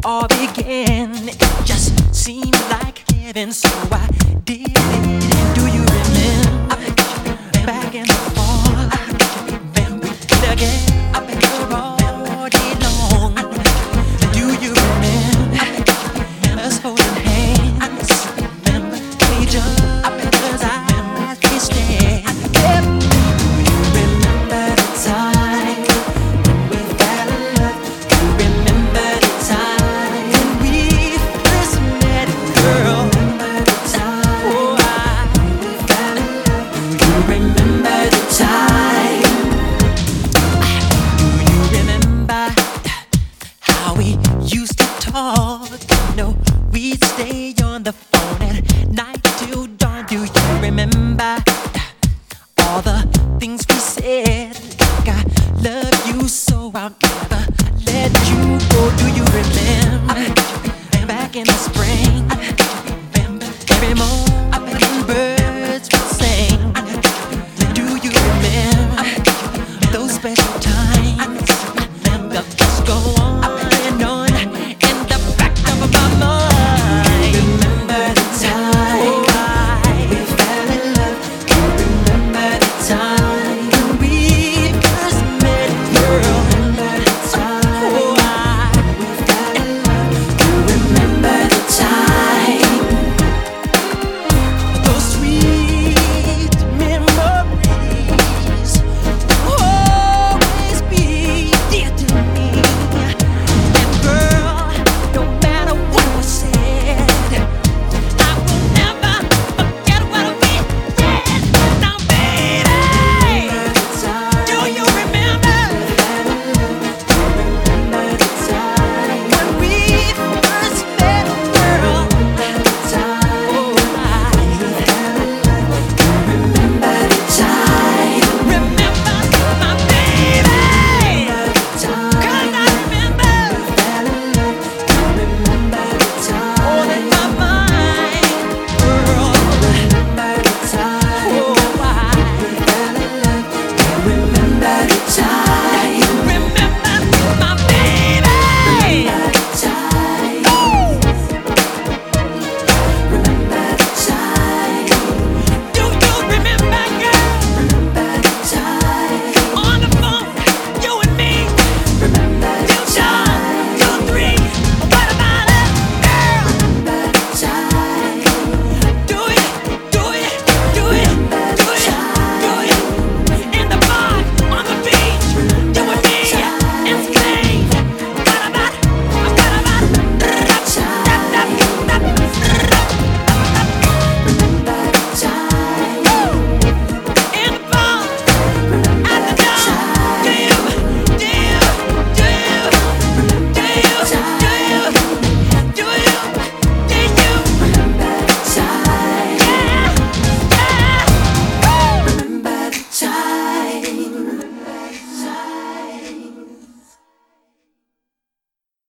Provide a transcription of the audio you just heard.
all began. It just seemed like heaven, so I did it. And do you remember back in the fall? Remember together all day long. Do you remember us holding hands? Remember each other's eyes we stared. Do you remember the time we fell in love? Do you remember the time when we first met, girl? Remember the time, oh, we fell in love. Do you remember the time? Do you remember how we used to talk? You know, we'd stay on the phone at night till dawn. Do you remember all the things we said? Like I love you, so I'll never let you go. Do you remember